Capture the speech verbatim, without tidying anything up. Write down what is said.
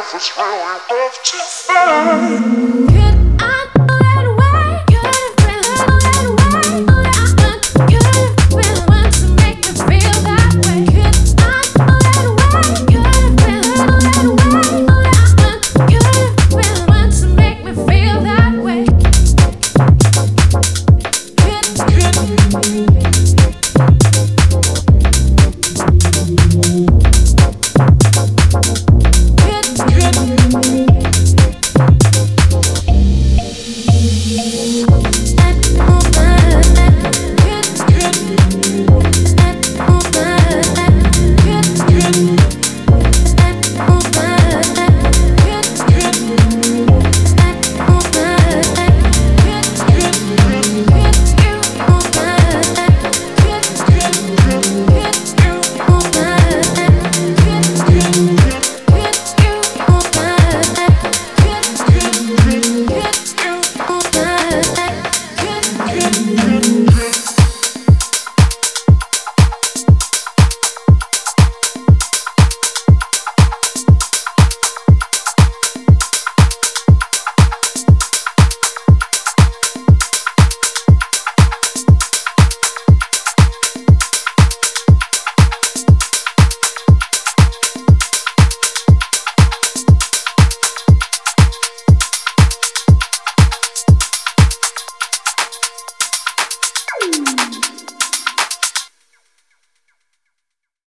if it's real, we're both too fine. Could I go that way? Could have been that way. I could have been one to make me feel that way. Could I go that way? Could have been that way. I could have been one to make me feel that way. Thank you.